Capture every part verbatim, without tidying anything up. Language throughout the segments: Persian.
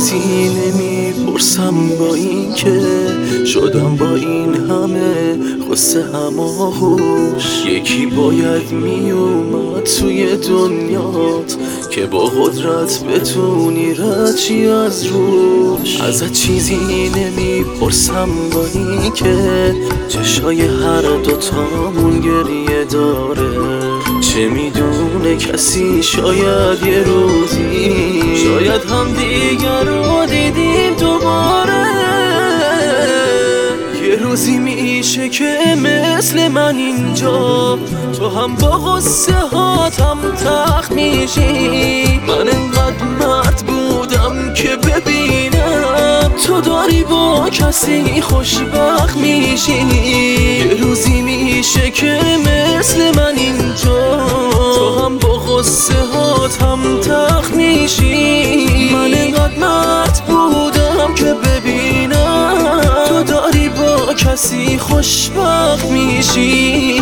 چیزی نمیپرسم با این که شدم با این همه غصه هماهوش. یکی باید میومد توی دنیات که با قدرت بتونی رد چی از روش. ازت چیزی نمیپرسم با این که چشای هر دوتامون گریه داره. چه میدونه کسی شاید یه روزی شاید هم دیگر رو دیدیم دوباره. یه روزی میشه که مثل من اینجا تو هم با غصه هاتم تخت میشی. من انقدر مرد بودم که ببینم تو داری با کسی خوشبخت میشی. یه روزی میشه که مثل من اینجا تو هم با غصه هاتم تخت میشی. من انقدر مرد بودم که ببینم تو داری با کسی خوشبخت میشی.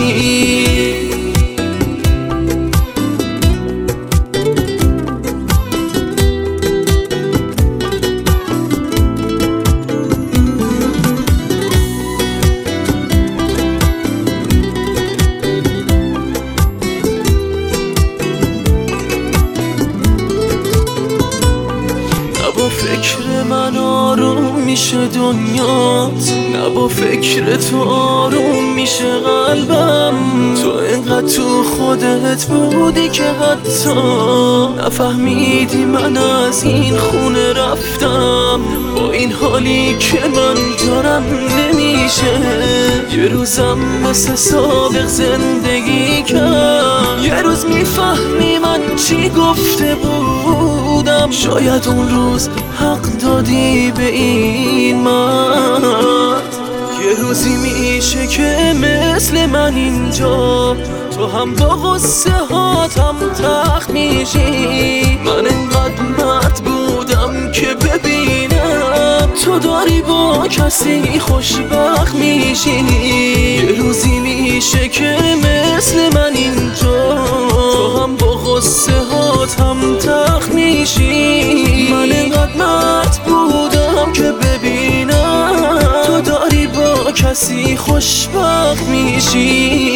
با فکر من آروم میشه دنیات، نه با فکر تو آروم میشه قلبم. تو اینقدر تو خودت بودی که حتی نفهمیدی من از این خونه رفتم. با این حالی که من دارم نمیشه یه روزم مثل سابق زندگی کرد. یه روز میفهمی من چی گفته بودم، شاید اون روز حق دادی به این مرد. یه روزی میشه که مثل من اینجا تو هم با غصه هاتم تخت میشی. من انقدر مرد بودم که ببینم تو داری با کسی خوشبخت میشی. یه روزی میشه که مثل من اینجا تو هم با غصه هاتم تخت میشی. من انقدر مرد بودم که ببینم تو داری با کسی خوشبخت میشی.